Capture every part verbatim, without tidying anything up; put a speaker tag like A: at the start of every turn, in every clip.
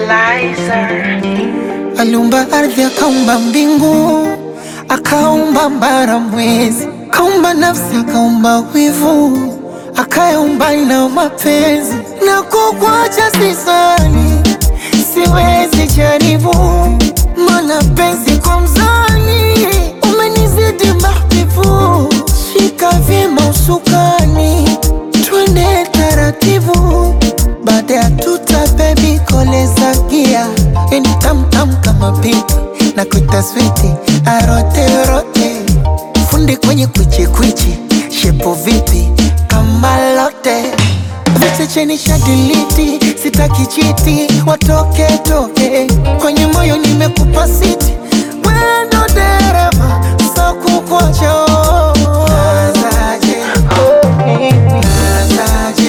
A: Lizer.
B: Aliumba ardhi, akaumba mbingu, akaumba mbara mwezi, akaumba nafsi, akaumba wivu, akaumba na mapenzi. Na kukuacha sisali, siwezi jaribu, mana penzi kwa mzani umenizidi mahbibu. Shika vyema usukani, twende taratibu, baada ya tuta baby koleza gia. Eni tam tam kama pipi, na kuita switi arote rote, fundi kwenye kwichi kwichi, shepo vipi kama lote. Viche cheni shadiliti, sitaki chiti, watoke toke, kwenye moyo nimekupa siti, wendo dereva, so kukuacha. Nazaje, nazaje,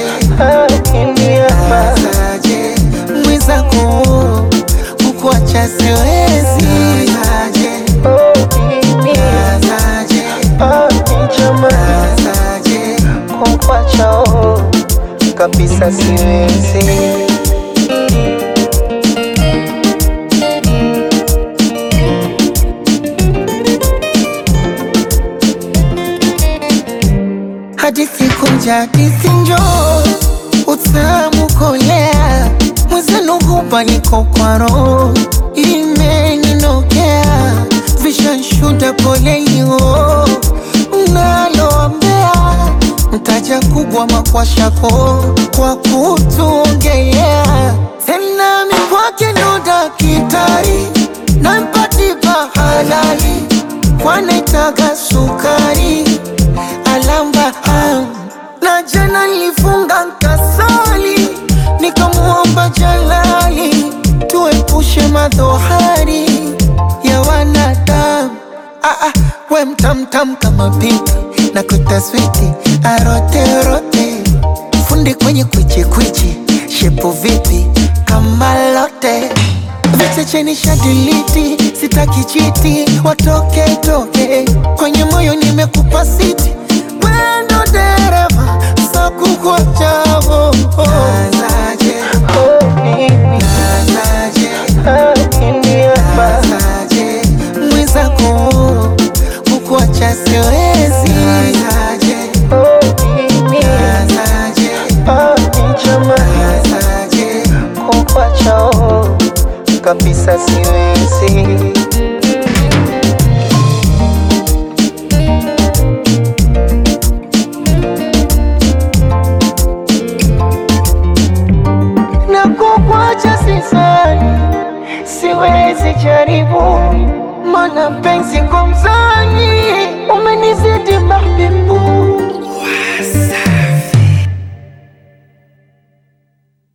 B: nazaje, mwenzako kukuacha siwezi. Nazaje, nazaje, nazaje, kukuacha kabisa siwezi. Hadithi kunja, hadithi njoo, utamu kolea, mwenzenu hupa niko kwa roho, imeninokea, vishanshuda polelio, mnaloambea mtaja kubwa makwashako kwa kutuongea. Tena mikwake ndo dakitari, na mpatipa halali, wanaitaga sukari, alamba ham. Na jana nilifunga nkasali, nikamuomba Jalali, tuepushe madhohari ya wanadamu. Ah, ah, we mtamtam kama pipi, na kuita switi arote rote, fundi kwenye kwichi kwichi, shepo vipi kama lote. Viche cheni shadiliti, sitaki chiti, watoke toke, kwenye moyo nimekupa siti, wendo dereva, so kukuacha. Nazaje, nazaje, nazaje, mwenzako kukuacha siwezi. Nazaje, nazaje, nazaje, kukuacha kabisa siwezi. Na kukuacha sisani, siwezi jaribu, mana penzi kwa mzani umenizidi mahbibu.